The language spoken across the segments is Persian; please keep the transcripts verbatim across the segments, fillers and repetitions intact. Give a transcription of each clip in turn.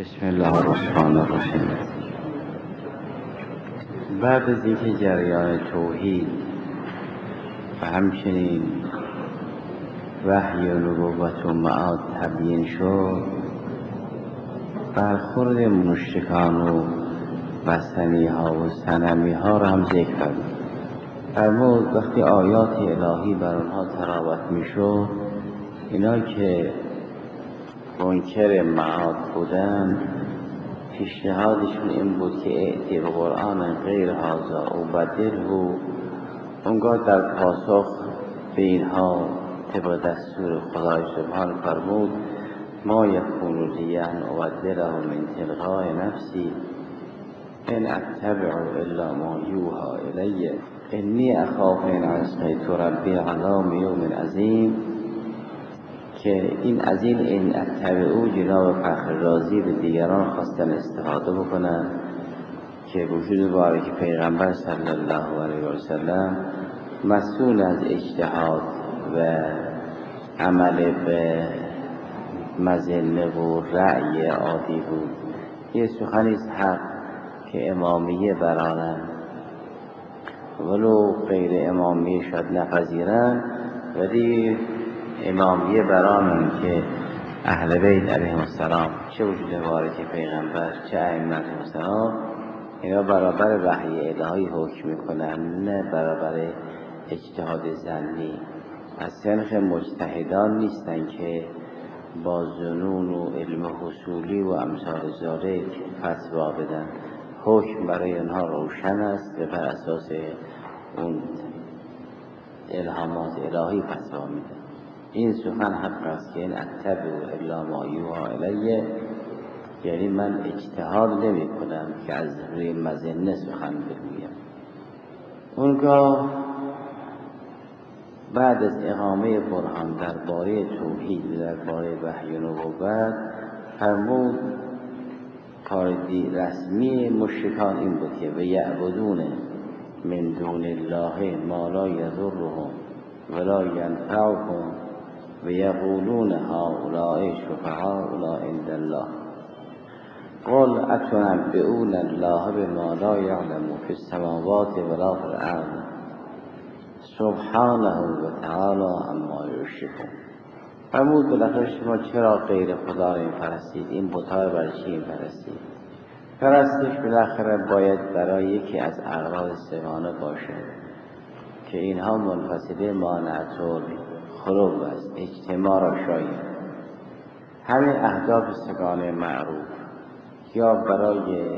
بسم الله الرحمن الرحیم. بعد از اینکه جریان توحید و همچنین وحی و نبوت و معاد تبیین شد، برخورد مشرکان و وثنی ها و صنمی ها را هم ذکر کرد. فرمود وقتی آیات الهی بر آنها تلاوت می شد، اینا که منکر معاد بودن، پیشنهادشون این بود که ائتی به قرآن غیر هذا او بدله. اونگاه در پاسخ به اینها طبق دستور خدای سبحان فرمود ما یکون لی ان ابدله من تلقاء نفسی ان اتبع الا ما یوحی الی انی اخاف ان عصیت ربی عذاب یوم عظیم. که این از این این اتبعو جناب فخر رازی به دیگران خواستن استفاده بکنن که وجود بارک پیغمبر صلی الله علیه و سلم مسئول از اجتهاد و عمل به مظنه و رأی عادی بود. یه سخنی است حق که امامیه برانن ولو غیر امامیه شد نپذیرن، ولی امامیه برانن که اهل بیت علیهم السلام چه وجود مبارک پیغمبر چه ائمه علیهم السلام اینا برابر وحی الهی حکم میکنن، نه برابر اجتهاد ظنی. از سنخ مجتهدان نیستن که با ظنون و علم حصولی و امثال ذالک فتوا بدن. حکم برای آنها روشن است و بر اساس اون الهامات الهی فتوا میدن. این سخن حق است که این اتبع الا ما یوحی الی، یعنی من اجتهاد نمی کنم که از روی مظنه سخن بگویم. اونگاه بعد از اقامه برهان درباره توحید درباره وحی و نبوت فرمود کار رسمی مشرکان این بود که و یعبدون من دون الله ما لا یضرهم ولا ینفعهم و یقولون هؤلاء شفعاؤنا عند الله قل اتنبئون الله بما لا یعلم فی السماوات ولا فی الارض سبحانه و تعالی عما یشرکون. فرمود بالاخره شما چرا غیر خدا را می‌پرستید؟ این بت‌ها را برای چی می‌پرستید؟ پرستش بالاخره باید برای یکی از اغراض سگانه باشد که اینها منفصله مانعت خلوب است، اجتماع را شاید. همین اهداف سگانه معروف یا برای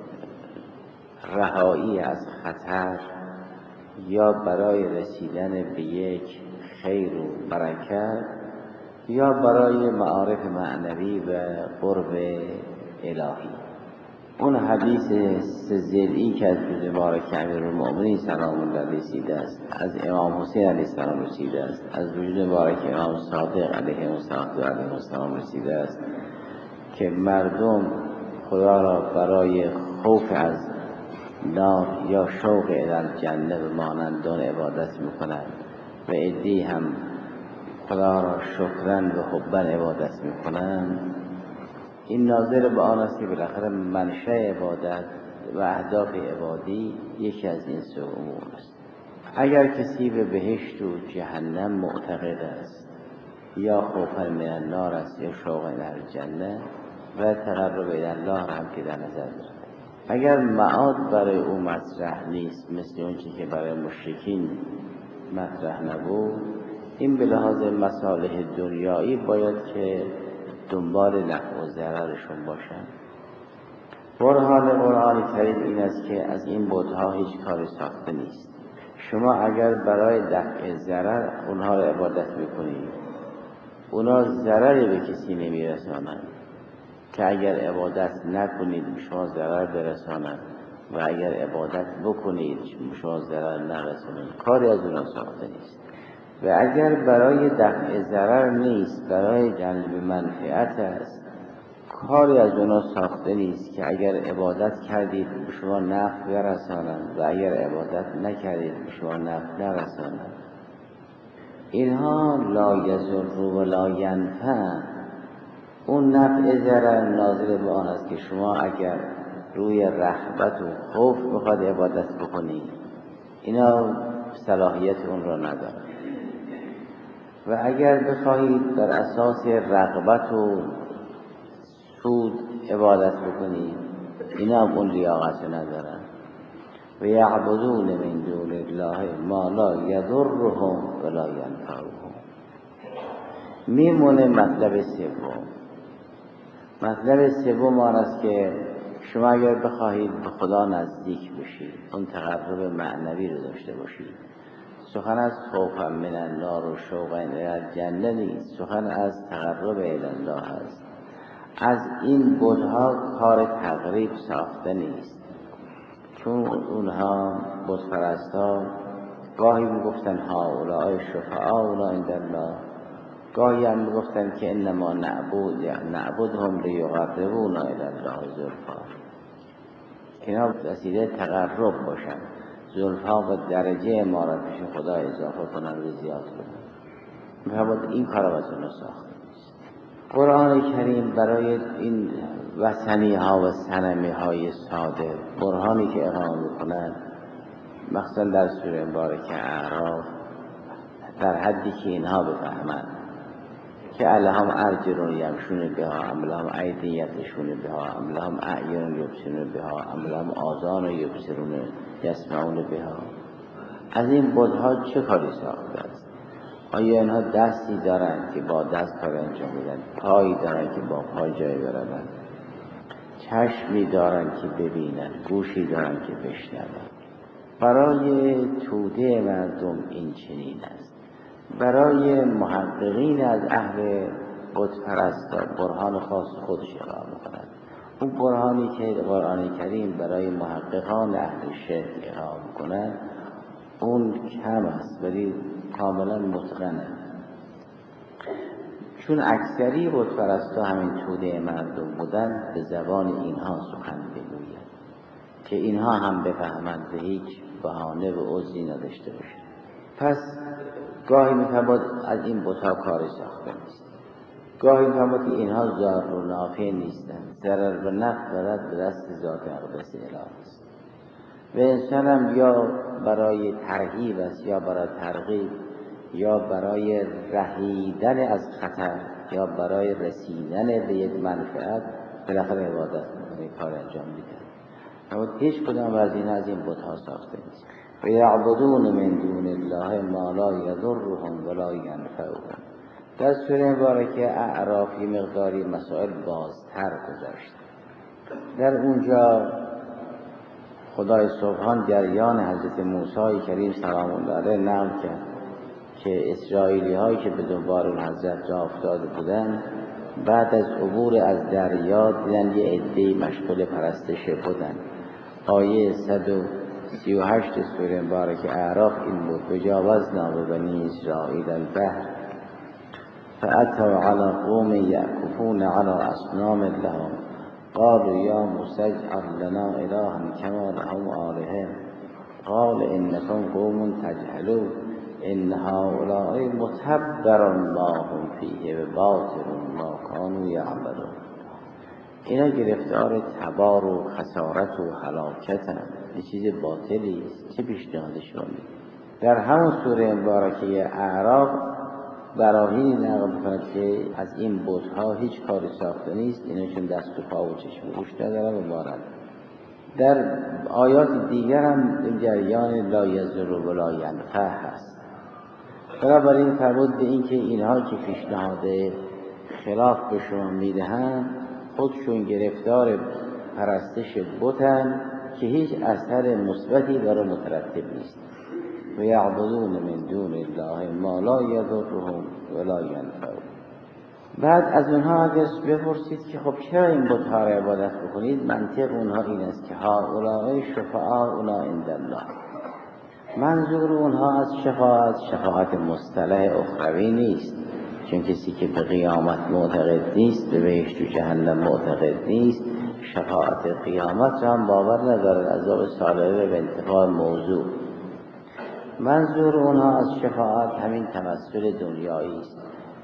رهایی از خطر یا برای رسیدن به یک خیر و برکت یا برای معارف معنوی و قرب الهی. اون حدیث سزلی که از روز مبارک امیرالمؤمنین سلام الله علیه رسیده است، از امام حسین علیه السلام رسیده است، از وجود مبارک امام صادق علیه السلام رسیده است که مردم خدا را برای خوف از نار یا شوق الی الجنه به مانندان عبادت میکنند و عده‌ای هم خدا را شکرن و حبن عبادت میکنند. این ناظر به آن است که بالاخره منشأ عبادت و اهداف عبادی یکی از این سه امور است. اگر کسی به بهشت و جهنم معتقد است یا خوفا من النار است یا شوقا الی الجنه و تقرب الی الله هم که در نظر دارد، اگر معاد برای او مطرح نیست مثل اون چیزی که برای مشرکین مطرح نبود، این به لحاظ مصالح دنیایی باید که دنبال نفع و ضررشون باشن. برهان قرآن کریم این است که از این بت‌ها هیچ کاری ساخته نیست. شما اگر برای دفع ضرر اونها را عبادت میکنید، اونها ضرری به کسی نمیرسانند که اگر عبادت نکنید شما ضرر برسانند و اگر عبادت بکنید شما ضرر نرسانند. کاری از اونها ساخته نیست. و اگر برای دفع ضرر نیست، برای جلب منفعت است، کاری از اونا ساخته نیست که اگر عبادت کردید به شما نفع برسانند و اگر عبادت نکردید به شما نفع نرسانند. اینها لا یضر و لا ینفع اون نفع ضرر ناظر به آن است که شما اگر روی رغبت و خوف بخواد عبادت بکنی، اینا صلاحیت اون رو نداره. و اگر بخواهید بر اساس رغبت و سود عبادت بکنی، اینا هم اون لیاقت ندارن. و یعبدون من دون الله ما لا یضرهم ولا ینفعهم. میمونه مطلب سوم. مطلب سوم آن است که شما اگر بخواهید به خدا نزدیک بشید، اون تقرب معنوی رو داشته باشید، سخن از خوف من النار و شوق الی الجنه نیست، سخن از تقرب الی الله است. از این بت‌ها کار تقریب ساخته نیست، چون اونها بت پرستا گاهی میگفتن هؤلاء شفعاؤنا عند الله، گاهی هم میگفتن که انما نعبد نعبدهم لیقربونا الی الله زلفا، اینا وسیله تقرب باشن، زلفا به درجه ما را پیش خدا اضافه کنن و زیاد کنن. می‌فرماد این کار از اونها ساخته نیست. قرآن کریم برای این وثنی ها و صنمی های ساده برهانی که اقامه میکنند، مخصوصا در سوره مبارکه اعراف، در حدی که اینها بفهمند که الهم ارجلون یمشون بها ام لهم ایدی یبطشون بها ام لهم اعین یبصرون بها ام لهم آذان یبصرون یسمعون بها. از این بت‌ها چه کاری ساخته است؟ آیا اینها دستی دارند که با دست کار انجام میدن، پایی دارند که با پای جای برند، چشمی دارند که ببینند، گوشی دارند که بشنوند؟ برای توده مردم این چنین است. برای محققین از اهل بت پرستا برهان خاص خودش اقامه می‌کند. اون برهانی که قرآن کریم برای محققان اهل شرک اقامه می‌کند اون کم است ولی کاملا متقنه، چون اکثری بت پرستا همین توده مردم بودن، به زبان اینها سخن بگوید که اینها هم بفهمند و هیچ بهانه و عذری نداشته باشند. پس گاهی می‌فرماد از این بت‌ها کاری ساخته نیست، گاهی می‌فرماد که اینها ضار و نافع نیستند، ضرر و نفع دارد به دست ذات اقدس الهی است. و انسان هم یا برای ترغیب است یا برای ترغیب، یا برای رهیدن از خطر، یا برای رسیدن به یک منفعت بالاخره عبادت می‌کنه، کار انجام میده. اما هیچ کدام از این از این بت‌ها ساخته نیست. و یعبدون من دون الله ما لا یضرهم ولا ینفعهم. در سوره مبارکه اعراف مقداری مسائل بازتر گذاشت. در اونجا خدای سبحان جریان حضرت موسی کریم سلام الله علیه نقل کرد که اسرائیلی هایی که به دنبال حضرت راه افتاده بودند، بعد از عبور از دریا دیدن یه عده‌ای مشغول پرستش بودند. آیه صد و سی و هشت سوره مبارکه اعراف این بود: بجاوزنا ببنی اسرائیل البحر فأتوا على قوم یعکفون على اصنام لهم قالوا یا موسی اجعل لنا الها کما لهم آلهه قال انکم قوم تجهلون ان هؤلاء متبر ما هم فیه و باطل ما کانوا یعملون. اینا گرفتار تبار و خسارت و هلاکتن، یه چیز باطلی است، چه پیشنهاد شما میدید؟ در همون سوره مبارکه اعراف براهین نقل می‌کند که از این بت‌ها هیچ کاری ساخته نیست، اینا چون دست و پا و چشم و گوش ندارن و مارن. در آیات دیگر هم این جریان لا یضر و لا ینفع هست. بنابراین فرمود به این که اینها که پیشنهاد خلاف به شما میدهند خودشون گرفتار پرستش بتن که هیچ اثر مثبتی بر مترتب نیست. و یعبدون من دون الله ما لا یضرهم ولا ینفعهم. بعد از اونها اگر بپرسید که خب چرا این بت‌ها را عبادت بکنید، منطق اونها این است که هؤلاء شفعاؤنا عند الله. منظور اونها از شفاعت شفاعت مصطلح اخروی نیست، چون کسی که به قیامت معتقد نیست، به بهشت و جهنم معتقد نیست، شفاعت قیامت هم باور ندارد، عذاب سالبه به انتفاع موضوع. منظور اونها از شفاعت همین تمثل دنیایی است،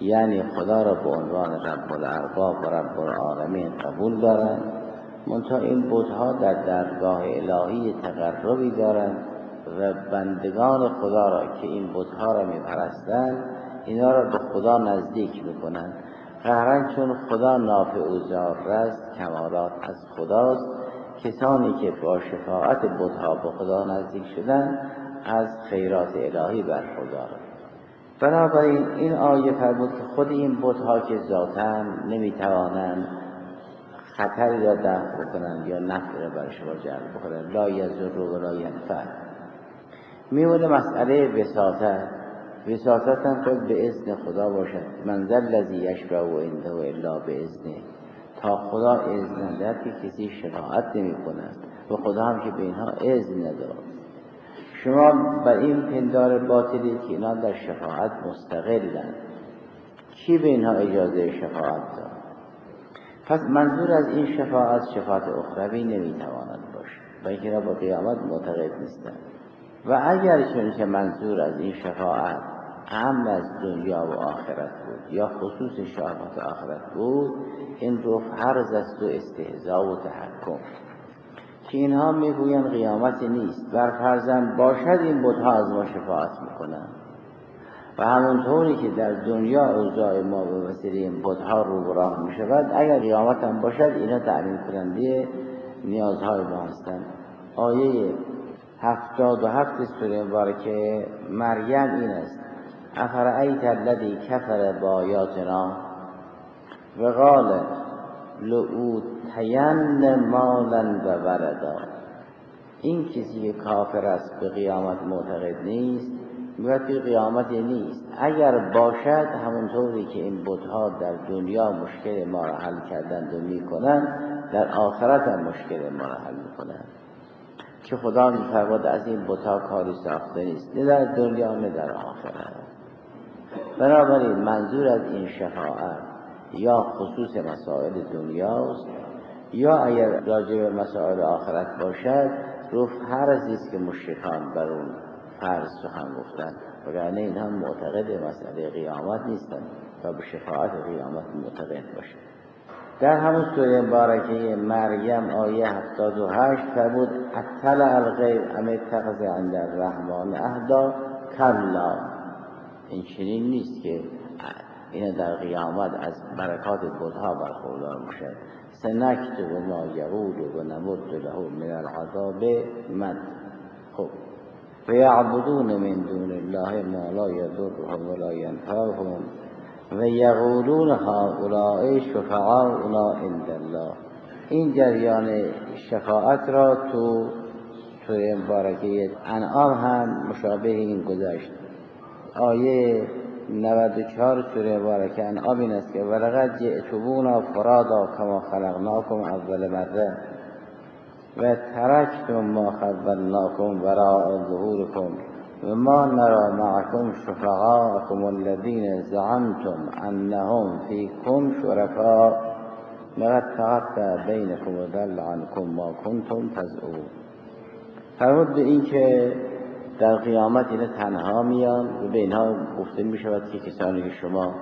یعنی خدا را به عنوان رب الارباب و رب العالمین قبول دارند، منتها این بت‌ها در درگاه الهی تقربی دارند و بندگان خدا را که این بت‌ها را می‌پرستند اینا را به خدا نزدیک می‌کنند. قهرن چون خدا نافع و ضار است، کمالات از خداست. کسانی که با شفاعت بت‌ها به خدا نزدیک شدن از خیرات الهی برخوردارند. بنابراین این آیه فرمود که خود این بت‌ها که ذاتاً نمی‌توانند خطری را دفع بکنند یا نفع را بر شما جلب بکنند، لا یضر و لا ینفع. میمونه مسئله وساطت. وساطت هم باید به اذن خدا باشد. من ذا الذی یشفع عنده الا باذنه. تا خدا اذن ندهد که کسی شفاعت نمی کند و خدا هم که به اینها اذن نداد. شما بر این پندار باطلی که اینا در شفاعت مستقلند، کی به اینها اجازه شفاعت داد؟ پس منظور از این شفاعت شفاعت اخروی نمیتواند باشد و اینکه با قیامت معتقد نیستند. و اگر چون منظور از این شفاعت عام از دنیا و آخرت بود یا خصوص شفاعت آخرت بود، این رو فرض است و استهزاء و تحکم که اینها میگویند قیامت نیست، بر فرضاً باشد این بت‌ها از ما شفاعت میکنند و همونطوری که در دنیا اوضاع ما به وسیله این بت‌ها رو به راه میشود، اگر قیامت هم باشد اینا تأمین کننده نیازهای ما هستند. آیه هفتاد و هفت سوره مبارکه مریم این است: افرأیت الذی کفر بآیاتنا و قال لأوتین مالا و ولدا. این کسی که کافر است به قیامت معتقد نیست، میگوید که قیامت نیست. اگر باشد همونطوری که این بت‌ها در دنیا مشکل ما را حل کردند و میکنند، در آخرت هم مشکل ما را حل میکنند. که خدا می‌فرماید از این بت‌ها کاری ساخته نیست، نه در دنیا نه در آخرت. بنابراین منظور از این شفاعت یا خصوص مسائل دنیاست، یا اگر راجع به مسائل آخرت باشد رو فرضی است که مشرکان بر اون فرض سخن گفتند، وگرنه اینها معتقد مسئله قیامت نیستند و به شفاعت قیامت معتقد باشند. در همون سوره مبارکه مریم آیه هفتاد و هشت فرمود اطلع الغیب ام اتخذ عند الرحمن عهدا کلا. این چنین نیست که این در قیامت از برکات بت‌ها برخوردار میشد. سنکتب ما یقول و نمد له من العذاب مد. خب و یعبدون من دون الله ما لا یضرهم ولا ینفعهم و یقولون هؤلاء شفعاؤنا عند الله. این جریان شفاعت را تو سوره مبارکه انعام هم مشابه این گذشت. آیه نود و چهار سوره مبارکه انعام این است که ولقد جئتمونا فرادا کما خلقناکم اول مره و ترکتم ما خولناکم وراء ظهورکم و ما نرى معكم شفعاءكم الذين زعمتم انهم فيكم شركاء لقد تقطع بينكم وضل عنكم ما كنتم تزعمون. فرمود به این که در قیامت اینا تنها میان و به اینها گفته می شود که کسانی که شما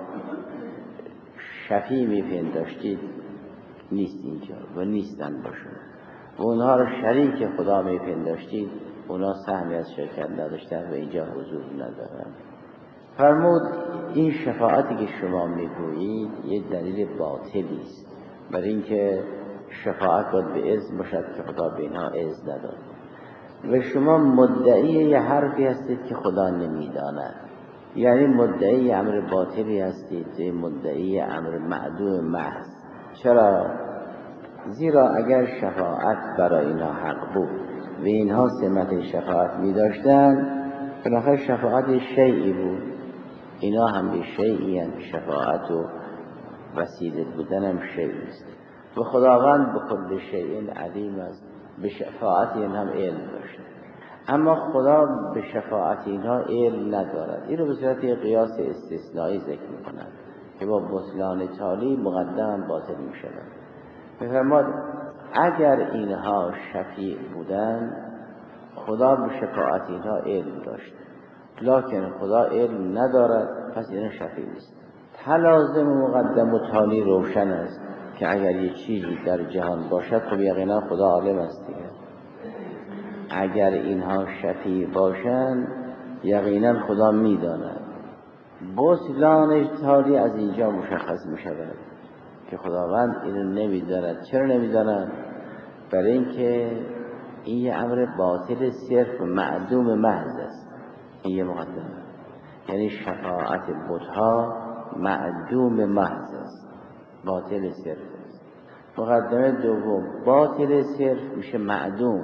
شفیع میپنداشتید نیست اینجا و نیستن باشون و اونها رو شریک خدا میپنداشتید، اونا سهمی از شرکت نداشتن و اینجا حضور ندارن. فرمود این شفاعتی که شما میگویید یه دلیل باطلی است، برای اینکه شفاعت باید به اذن باشد که خدا به اینها اذن نداد و شما مدعی یه حرفی هستید که خدا نمیداند، یعنی مدعی امر باطلی هستید، مدعی امر معدوم محض. چرا؟ زیرا اگر شفاعت برای اینها حق بود و اینها سمت شفاعت می داشتن، بالاخره شفاعت شیئی بود، اینا هم به شیئی هم شفاعت و وسیله بودن هم شیئی است و خداوند به کل شیء علیم است، به شفاعت این هم علم داشت. اما خدا به شفاعت اینها علم ندارد. این رو به صورت قیاس استثنایی ذکر می کند که با بطلان تالی مقدم باطل می شود. می‌فرماد اگر اینها شفیع بودن خدا به شفاعت اینها علم داشت، لکن خدا علم ندارد، پس اینها شفیع نیست. تلازم مقدم و تالی روشن است که اگر یه چیزی در جهان باشد خب یقینا خدا عالم است دیگه. اگر اینها شفیع باشند یقینا خدا میداند. بطلان تالی از اینجا مشخص می شود که خداوند اینو نمیداند. چرا نمیداند؟ برای اینکه این یه امر باطل صرف معدوم محض است. این یه مقدمه، یعنی شفاعت بت‌ها معدوم محض است، باطل صرف است. مقدمه دوم، باطل صرف میشه معدوم.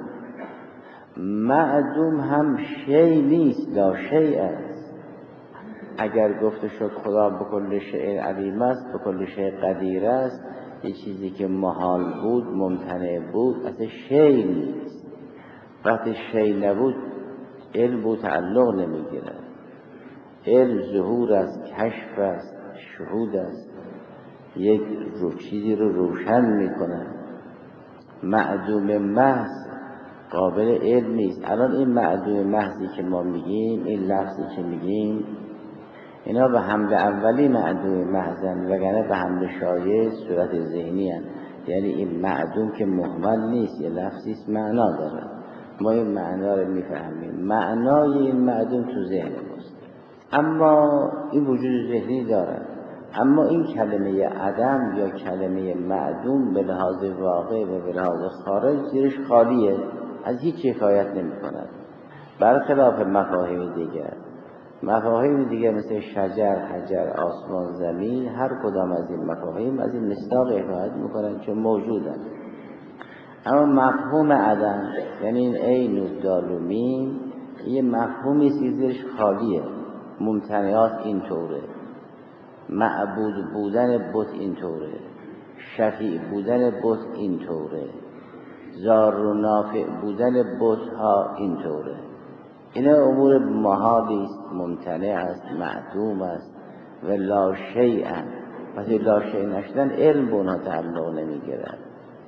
معدوم هم شی نیست، لا شیء است. اگر گفته شد خدا به کل شیء علیم است، به کل شیء قدیر است، یه چیزی که محال بود، ممتنع بود، اصلا شی نیست. وقتی شی نبود علم بود تعلق نمیگیره. علم ظهور است، کشف است، شهود است، یک رو چیزی رو روشن میکنه. معدوم محض قابل علم نیست. الان این معدوم محضی که ما میگیم، این لفظی که میگیم، اینا به حمل اولی معدوم محضن، وگرنه به حمل شایع صورت ذهنی هست. یعنی این معدوم که مهمل نیست، یه لفظیست معنا داره، ما این معنا رو میفهمیم. معنای این معدوم تو ذهن ماست، اما این وجود ذهنی داره. اما این کلمه عدم یا کلمه معدوم به لحاظ واقع و به لحاظ خارج زیرش خالیه، از هیچ حکایت نمی کند. برخلاف مفاهیم دیگر، مفاهیم دیگر مثل شجر، حجر، آسمان، زمین، هر کدام از این مفاهیم از این مصداق حکایت میکنن چون موجودن. اما مفهوم عدم، یعنی این عین و دال و میم، یه مفهومی است که زیرش خالیه. ممتنعات اینطوره، معبود بودن بت اینطوره، شفیع بودن بت اینطوره، ضار و نافع بودن بت ها اینطوره. اینا امور محالی است، ممتنع است، معدوم است و لا شیء. وقتی لا شیء نشدن علم به اونها تعلق نمیگیرد.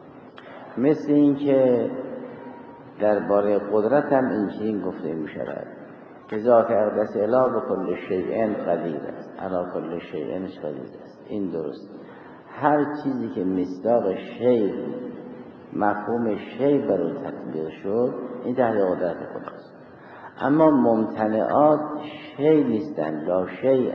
مثل این که درباره قدرت هم اینجوری گفته می شود که ذات اقدس اله به کل شیء قدیر است، علی کل شیء قدیر است. این درست. هر چیزی که مصداق شیء، مفهوم شیء بر اون تطبیق شد، این تحت قدرت خداست. اما ممتنعات شیء نیستند، لا شیء.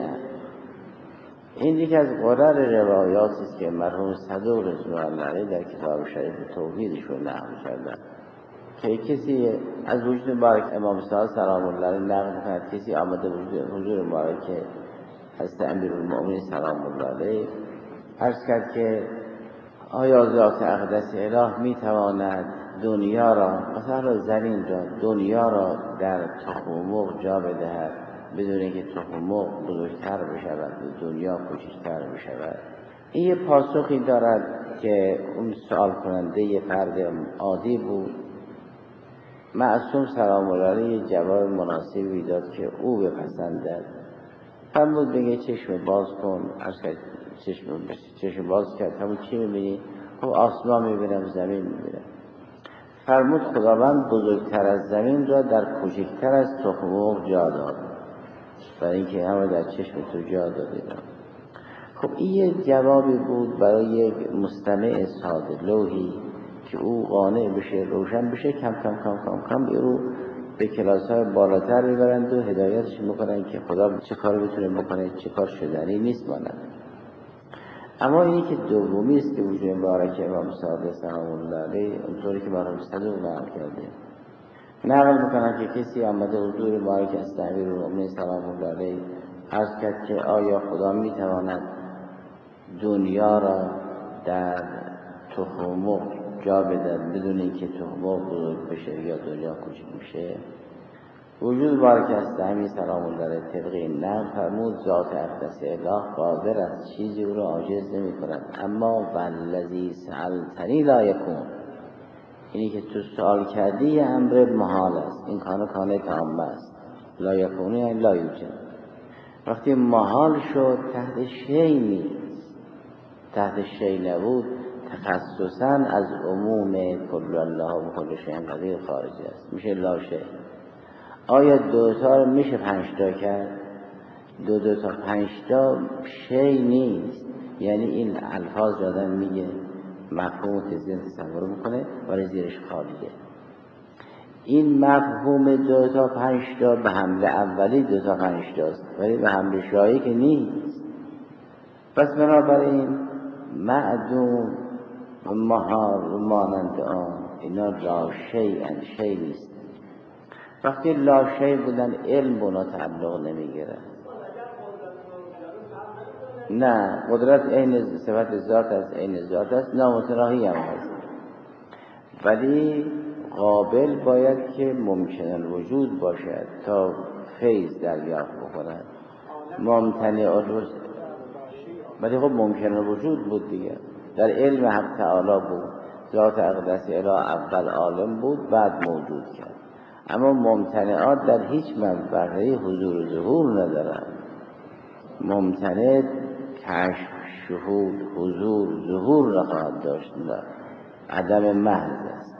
این یکی از غرر روایاتی است که مرحوم صدوق رضوان الله علیه در کتاب شریف توحیدشون نقل کردند که کسی از وجود مبارک امام صادق سلام الله علیه نقل می‌کند، کسی آمده وجود حضور مبارک حضرت امیرالمؤمنین سلام الله علیه عرض کرد که آیا ذات اقدس اله میتواند دنیا را، مثلا زمین را، دنیا را در تخم مرغ جا بدهد بدون اینکه تخم مرغ بزرگتر بشود و دنیا کوچکتر بشود؟ این یه پاسخی دارد که اون سوال کننده یه فرد عادی بود. معصوم سلام الله علیه جواب مناسبی داد که او بپسندد. فرمود بگه چشم باز کن. عرض کرد چشم چشم باز کرد. همون چی میبینی؟ خب آسمان میبینم، زمین میبینم. فرمود خداوند بزرگتر از زمین را در کوچکتر از تخم مرغ جا داد، برای اینکه همه در چشم تو جا دادیدم. خب این یه جوابی بود برای یک مستمع ساده لوحی که او قانع بشه، روشن بشه. کم کم کم کم کم او به کلاس‌های بالاتر میبرند و هدایتش میکنن که خدا چه کار میتونه بکنه، چه کار شدنی نیست مانند. اما اینی که دومی است که وجود مبارک امام صادق سلام الله علیه اونطوری که مرحوم صدوق نقل کرده، نقل میکنن که کسی آمده حضور مبارک از امیرالمؤمنین سلام الله علیه عرض کرد که آیا خدا میتواند دنیا را در تخم مرغ جا بدهد بدون اینکه تخم مرغ بزرگ بشه یا دنیا کوچک بشه؟ وجود مبارک است همین سلام الله علیه طبق این نقل فرمود ذات اقدس اله قادر است، چیزی او را عاجز نمی کند. اما والذی سألتنی لا یکون، اینی که تو سوال کردی یه امر محال است، این کانه کانه تام است. لا یکونه یعنی لا یوجد. وقتی محال شد تحت شی نیست، تحت شی نبود تخصصاً از عموم کل الله و کل شیء قدیر خارجی است، میشه لا شی. آیا دوتا رو میشه پنج تا کرد؟ دو دو تا پنج تا شی نیست. یعنی این الفاظ رو آدم میگه مفهوم تزین تصور میکنه ولی زیرش خالیه. این مفهوم دو تا پنج تا به حمله اولی دو تا پنج تاست ولی به حمله شایی که نیست. پس بنابراین معدوم و محال و مانند آن اینا لا شیئن، شی نیست. وقتی لا شی بودن علم بنا تعلق نمیگیره. نه، قدرت عین صفت ذات است، عین ذات است، نامتناهی هم هست، ولی قابل باید که ممکن الوجود باشد تا فیض دریافت بکند. ممتنع الوجود ولی خب ممکن الوجود بود دیگه، در علم حق تعالی بود. ذات اقدس اله اول عالم بود بعد موجود کرد. اما ممتنعات در هیچ منبعی حضور و ظهور ندارند. ممتنع کشف، شهود، حضور، ظهور نخواهد داشت، نه، عدم محض است.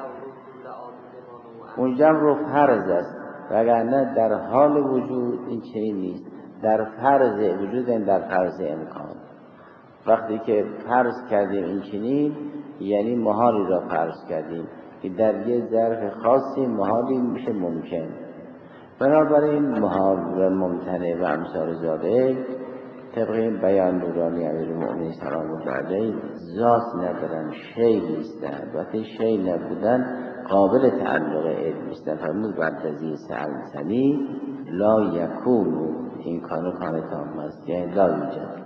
اونجا رو فرض است، وگرنه در حال وجود این چنین نیست. در فرض وجود این در فرض امکان. وقتی که فرض کردیم این چنین یعنی محالی را فرض کردیم که در یه ظرف خاصی محالی میشه ممکن. بنابراین محال و ممتنع و امثال ذالک طبق بیان نورانی امیرالمؤمنین سلام الله علیه ذات ندارن، شی نیستن. وقتی شی نبودن قابل تعلق علم نیستن. فرمود بعد از این سألتنی لا یکونو، این کانو کانه تام است، یعنی لا یوجد.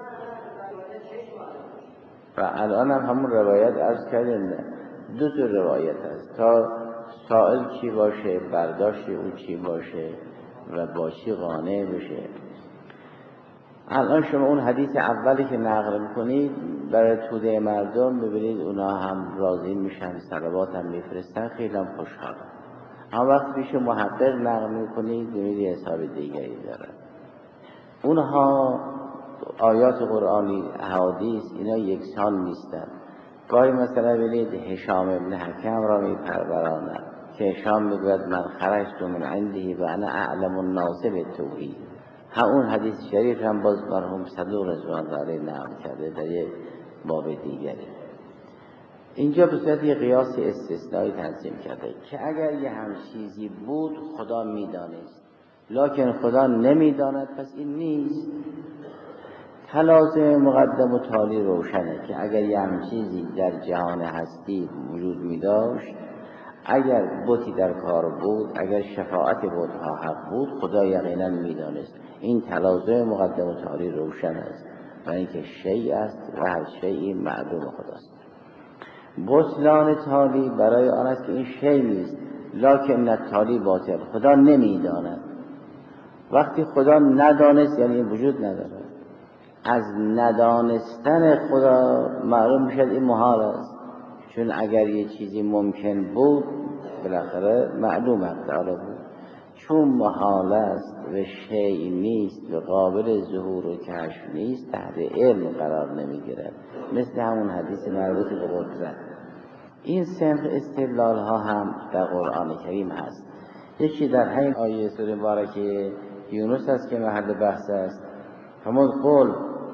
و الان هم همون روایت عرض کردیم، دو تا روایت هست تا سائل چی باشه، برداشت او چی باشه و با چی قانع بشه. الان شما اون حدیث اولی که نقل میکنید برای توده مردم ببینید اونا هم راضی میشن، صلوات هم میفرستن، خیلی هم خوشحال. اما وقت پیش محقق نقل میکنید ببینید حساب دیگری داره. اونها آیات قرآنی، احادیث، اینا یکسان نیستن. گاهی مثلا ببینید هشام ابن حکم را میپرورانند که هشام میگوید من خرجت من عنده و انا اعلم الناس بالتوحید. همون حدیث شریف هم باز مرحوم صدوق رضوان الله علیه نقل کرده در یک باب دیگری. اینجا به صورت یک قیاس استثنایی تنظیم کرده که اگر یه هم چیزی بود خدا میدانست، لکن خدا نمیداند، پس این نیست. تلازم مقدم و تالی روشنه که اگر یه هم چیزی در جهان هستی وجود می داشت، اگر بتی در کار بود، اگر شفاعت بتها حق بود، خدا یقینا می دانست. این تلازم مقدم و تالی روشن است و اینکه شیء است و هر شیء معلوم خداست. بطلان تالی برای آن است که این شیء نیست، لکن تالی باطل، خدا نمی داند. وقتی خدا ندانست یعنی وجود نداره. از ندانستن خدا معلوم میشد این محال است، چون اگر یه چیزی ممکن بود بالاخره معلوم حق تعالی بود. چون محال است و شیء نیست و قابل ظهور و کشف نیست، تحت علم قرار نمیگیره. مثل همون حدیث مربوط به قدرت. این صنف استدلال ها هم در قرآن کریم هست. یکی در همین آیه سوره مبارکه یونس است که محل بحث است. فرمود قل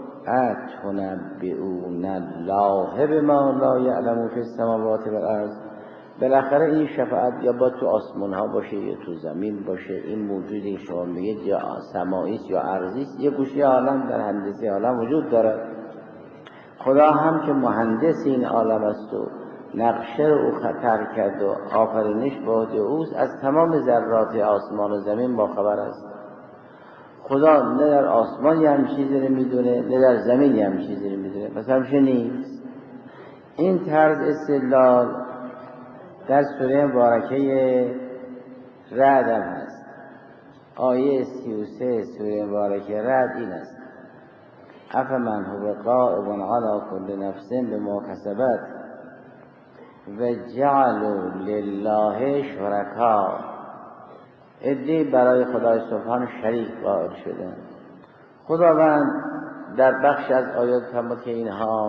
اتنبئون الله بما لا یعلم فی السماوات والارض. بالاخره این شفاعت یا با تو آسمان ها باشه یا تو زمین باشه، این موجودی شما میگید یا سماعی است یا ارضی است، یه گوشه عالم در هندسه عالم وجود داره. خدا هم که مهندس این عالم است و نقشه او خطر کرد و آفرینش به عهده اوست، از تمام ذرات آسمان و زمین با خبر است. خدا نه در آسمان یه همین چیزی رو میدونه، نه در زمین یه همین چیزی رو میدونه، پس همشه نیست. این طرز استدلال در سوره مبارکه رعد هم هست. آیه سی و سه سوره مبارکه رعد این است: افمن هو قائم علی کل نفس بما کسبت و جعلوا لله شرکا. عده‌ای برای خدای سبحان شریک قائل شدن. خداوند در بخش از آیات فرمود که اینها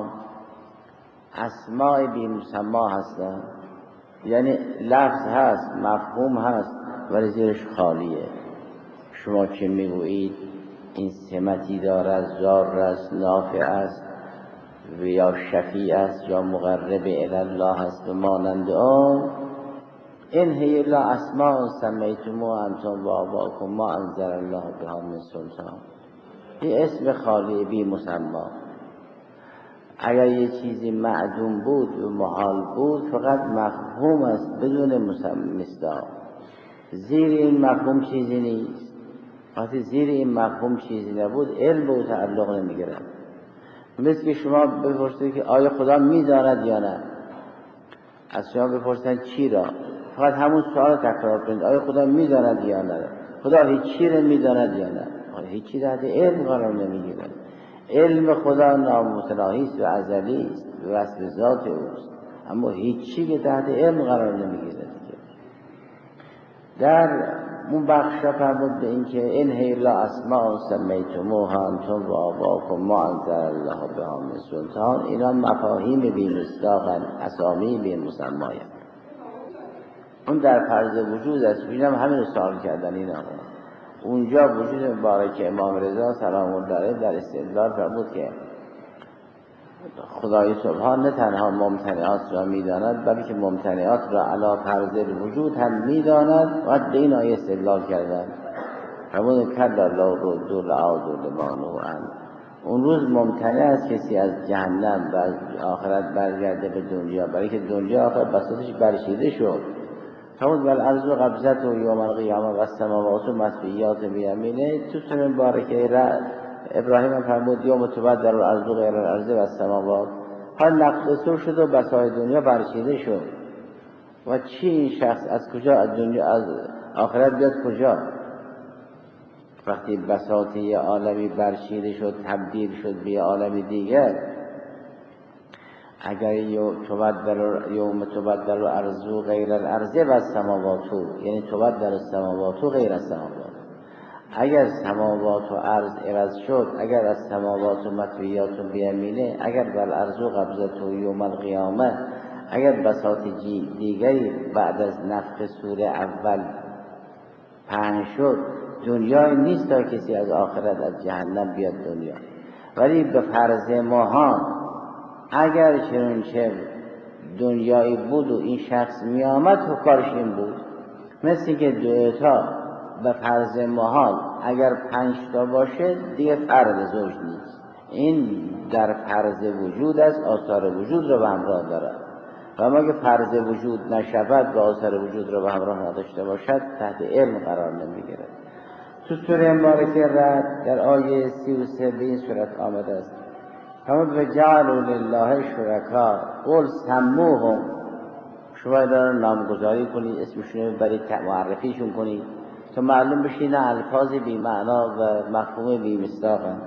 اسماء بی مسما هستند، یعنی لفظ هست، مفهوم هست ولی زیرش خالیه. شما که میگویید این سمتی دارد، ضار است، نافع است و یا شفیع است یا مقرب الله است و مانند آن. این هی الا اسماء سمیتموها انتم و آباؤکم ما انزل الله بها من سلطان. این اسم خالی بی مسمی. اگر یه چیزی معدوم بود و محال بود فقط مفهوم است بدون مصداق. زیر این مفهوم چیزی نیست. وقتی زیر این مفهوم چیزی نبود علم به او تعلق نمیگیرد. مثل که شما بپرسید که آیا خدا میداند یا نه، از شما بپرسید چی را، فقط همون سوال تکرار کنید آیا خدا میداند یا نه، خدا هیچی را میداند یا نه. هیچی تحت علم قرار نمیگیرد. علم خدا نامتناهی است و ازلی است و وصف ذات اوست، اما هیچی که تحت علم قرار نمیگیرد. در اون بخش فرمود به این که ان هی الا اسماء سمیتموها انتم و آباؤکم ما انزل الله بها من سلطان. اینا مفاهیم بی مصداقن، اسامی بی مسمایان. اون در فرض وجود است. اینم همین رو سوال کردن این آقا. اونجا وجود مبارک امام رضا سلام الله علیه در استدلال فرمود که خدای سبحان نه تنها ممتنعات را میداند بلکه ممتنعات را علی فرض وجود هم میداند. و به این آیه استدلال کردند فرمود کلا لو ردوا لعادوا لما نهوا عنه. اون روز ممتنع است کسی از جهنم و از آخرت برگرده به دنیا، برای که دنیا آخرت بساطش برشیده شد. فرمود والارض قبضته یوم القیامه و السماوات مطویات بیمینه. تو سوره مبارکه ابراهیم فرمود یوم تبدل الارض غیر الارض و السماوات. حال نقص شد و بساط دنیا برچیده شد. و چی این شخص از کجا از دنیا از آخرت بیاد کجا؟ وقتی بساط یه عالمی برچیده شد تبدیل شد به یه عالمی دیگر. اگر یوم تبدل یوم تبدل الارض غیر الارض و السماوات، یعنی تبدل السماوات غیر السماوات، اگر سماوات و ارض عوض شد، اگر از سماوات و مطویات و بیمینه، اگر بل ارض و قبضت و یوم القیامه، اگر بساط دیگری بعد از نفخ سور اول پهن شد، دنیای نیست تا کسی از آخرت از جهنم بیاد دنیا. ولی به فرض ماهان اگر چنانچه دنیایی بود و این شخص می آمد و کارش این بود، مثل که دویتا به فرض محال اگر پنج تا باشه دیگه فرد زوج نیست. این در فرض وجود است، آثار وجود رو به همراه دارد. و اما اگه فرض وجود نشود و آثار وجود رو به همراه نداشته باشد تحت علم قرار نمیگیرد. تو سوره مبارکه رد در آیه سی و سه به این صورت آمده است فرمود و جعلوا لله شرکا قل سموهم. شما دارن نامگذاری کنید، اسمشون رو برید معرفیشون کنید تا معلوم بشه نه الفاظ بی معنا و مفهوم بی مصداقن.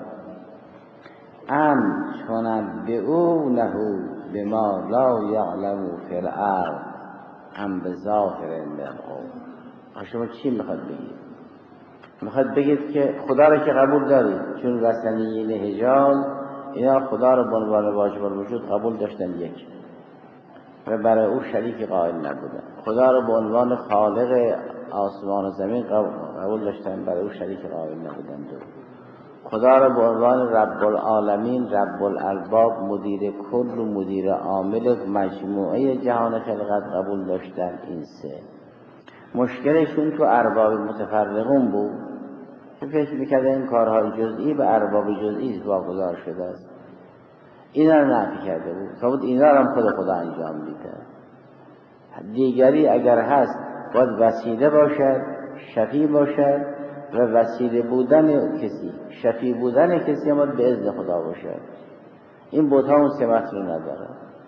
ام تنبئونه بما لا یعلم فی الارض ام بظاهر من القول. شما چی میخواد بگید؟ میخواد بگید که خدا رو که قبول دارید، چون وثنیین حجاز اینا خدا رو به عنوان واجب الوجود قبول داشتن یک و برای او شریک قائل نبودن. خدا رو به عنوان خالق آسمان و زمین قبول داشتن، برای او شریک قائل نبودن. دو خدا رو به عنوان رب العالمین، رب الالباب، مدیر کل و مدیر عامل مجموعه جهان خلقت قبول داشتن. این سه مشکلشون تو ارباب متفرقون بود که فکر میکردن این کارهای جزئی به ارباب جزئی واگذار شده است. اینا رو نفی کرده بود. خب اینا رو هم خود خدا انجام میده. دیگری اگر هست باید وسیله باشد، شفیع باشد و وسیله بودن کسی، شفیع بودن کسی هم باید به اذن خدا باشد. این بوتا اون سمت رو نداره.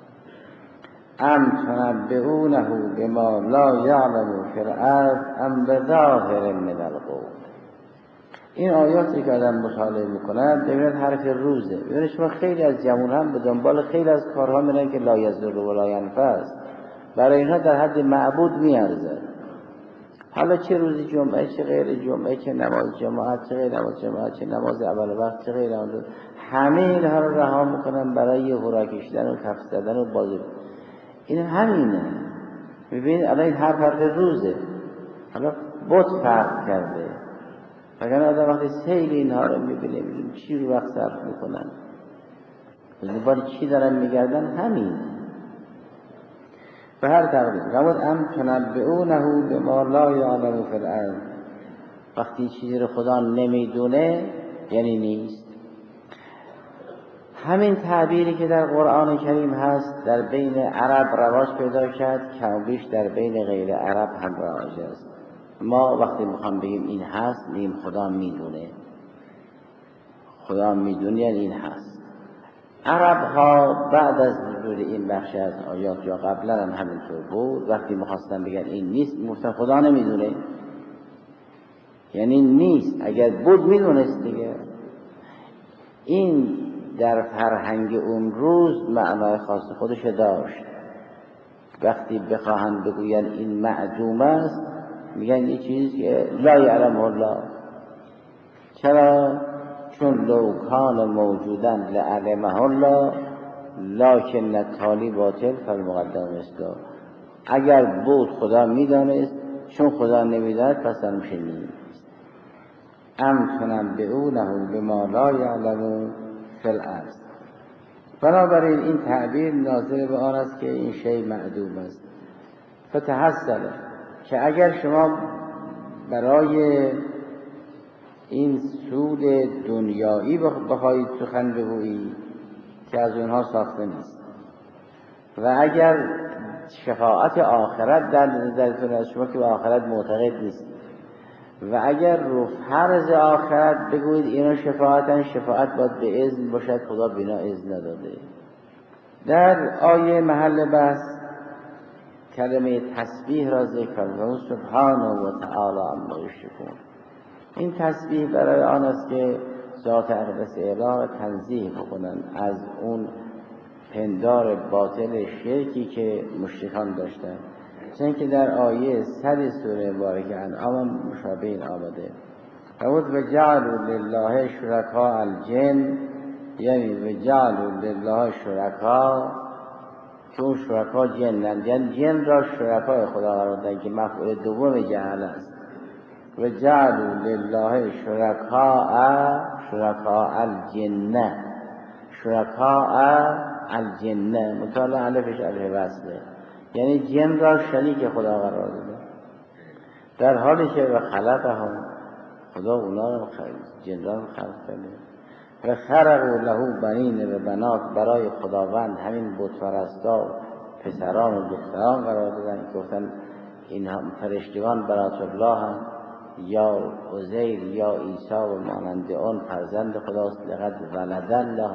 ام تنبئونه بما لا یعلم فی الارض ام بظاهر من القول. این آیاتی که آدم مطالعه میکنن ببینید حرف روزه. ببینید شما خیلی از جوان هم به دنبال خیلی از کارها میرن که لا یضر و لا ینفع است. برای اینها در حد معبود میارزه. حالا چه روزی جمعه، چه غیر جمعه، چه نماز جماعت، چه غیر نماز جماعت، چه نماز اول وقت، چه غیر نماز، همه اینها رو رها میکنن برای هورا کشیدن و کف زدن و بازی. این همینه. ببینید الان این حرف حرف روزه. حالا بت فرق کرده. وگرنه آدم وقتی سیل اینها رو میبینه میبینه چی رو وقت صرف میکنن، دنبال چی دارن میگردن، همین به هر تقدیر. نمود ام تنبئونه بما لا یعلم فی الارض، وقتی چیزی رو خدا نمیدونه یعنی نیست. همین تعبیری که در قرآن کریم هست در بین عرب رواج پیدا کرد، کم و بیش در بین غیر عرب هم رواج است. ما وقتی میخوام بگیم این هست میگیم خدا میدونه، خدا میدونه یعنی این هست. عرب ها بعد از وجود این بخش از آیات یا قبلا هم همینطور بود، وقتی میخواستن بگن این نیست میگفتن خدا نمیدونه، یعنی نیست. اگر بود میدونست دیگه. این در فرهنگ اون روز معنای خاص خودش داشت. وقتی بخواهند بگوین این معدوم است میگن یه چیزی که لا یعلم الله. چرا؟ چون لو کان موجودا لعلمه الله لکن التالی باطل فالمقدم اصلاح. اگر بود خدا میدانست، چون خدا نمیداند پس میشه نیست. ام تنبئونه بما لا یعلم فی الارض. بنابراین این تعبیر ناظر به آن است که این شی معدوم است. فتحصل که اگر شما برای این سود دنیایی بخواهید سخن بگویید که از اونها ساخته نیست، و اگر شفاعت آخرت در نظرتون از شما که به آخرت معتقد نیست، و اگر رو فرض آخرت بگویید اینا شفاعتن، شفاعت باید به اذن باشد، خدا بنا اذن نداده. در آیه محل بحث کلمه تسبیح را ذکر کرده، سبحانه و تعالی عما یشرکون. این تسبیح برای آن است که ذات اقدس الهی تنزیه بکنند از اون پندار باطل شرکی که مشرکان داشتند. چون که در آیه صد سوره مبارکه انعام مشابه این آمده، فرمود و جعلوا لله شرکاء الجن، یعنی و جعلوا لله شرکاء، که اون شرکا جنند، یعنی جن را شرکای خدا قرار دادن که مفعول دوم جعل است. و جعلوا لله شرکاء شرکاء الجن، شرکاء الجن مطالعه الفش الف وصله، یعنی جن را شریک خدا قرار داده، در حالی که و خلقهم، خدا اونا رو جن را خلق کرده. و خرقوا له بنین و بنات، برای خداوند همین بت پرستا پسران و دختران قرار دادن، گفتن اینها فرشتگان برات الله هم، یا عزیر یا عیسی و مانند آن فرزند خداست. لقد ولد الله،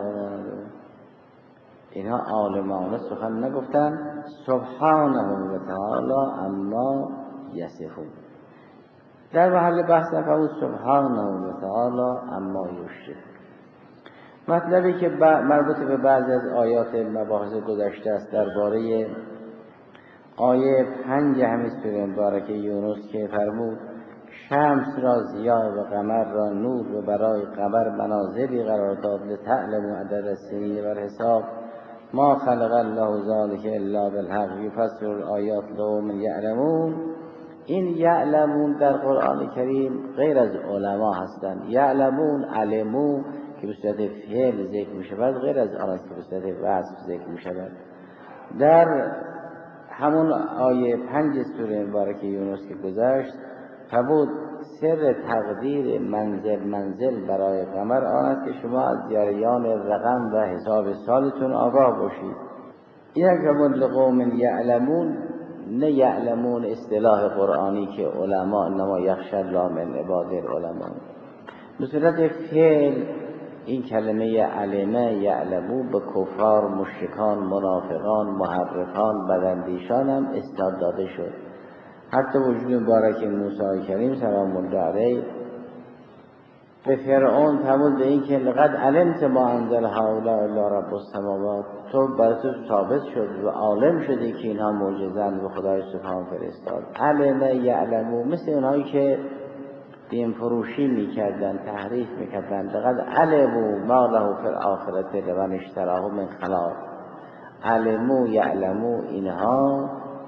اینها عالمانه سخن نگفتن. سبحانه و تعالی اما یصفون. در محل بحث فرمود سبحانه و تعالی اما یشرکون. مطلبی که مربوط به بعضی از آیات مباحث گذشته است درباره آیه پنج همین سوره مبارکه یونس که فرمود شمس را ضیا و قمر را نور و برای قمر منازلی قرار داد لتعلموا عدد السنین والحساب ما خلق الله ذلک الا بالحق یفسر الآیات لقوم یعلمون. این یعلمون در قرآن کریم غیر از علما هستند. یعلمون علمو که به صورت فعل ذکر می شود غیر از آن است که به صورت وصف ذکر می شود. در همون آیه پنج سوره مبارکه یونس که گذشت فرمود سر تقدیر منزل منزل برای قمر آن است که شما از جریان رقم و حساب سالتون آگاه باشید. این فرمود لقوم یعلمون، نه یعلمون اصطلاح قرآنی که علما انما یخشی الله من عباد العلماء. به صورت فعل این کلمه علمه یعلمو به کفار، مشرکان، منافقان، محرفان، بداندیشان هم اسناد داده شد. حتی وجود مبارک موسی کریم سلام الله علیه به فرعون فرمود به این که لقد علمت ما انزل هؤلاء الا رب السماوات، تو برای تو ثابت شد و عالم شدی که اینها معجزه‌اند و خدای سبحان فرستاد. علمه یعلمو مثل اونهایی که دین فروشی میکردن، تحریف میکردن. لقد علموا ما له فی الآخرة لمن اشتراه من خلاق. علمو یعلمو اینها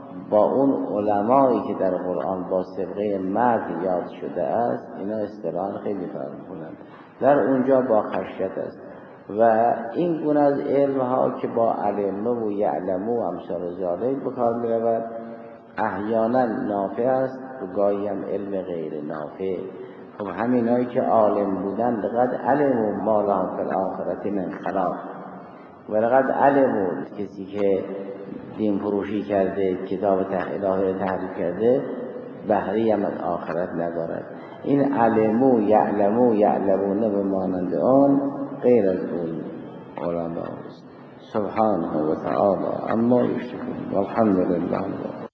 با اون علمایی که در قرآن با صبغه مرد یاد شده است، اینا اصطلاحاً خیلی فرق می‌کنند. در اونجا با خشیت است و این گونه از علم ها که با علمه و یعلمه و امثال ذالک به کار می‌رود احیانا نافع است و گاهی هم علم غیر نافع. خب همینایی که عالم بودن لقد علموا ما لهم فی الآخرة من خلاق، و لقد علموا کسی که دین فروشی کرده، کتاب الهی تحریف کرده، بهره هم از آخرت ندارد. این علمو یعلمو یعلمونه به مانند آن غیر از اون علما است. سبحانه و تعالی اما یشرکون. والحمد لله.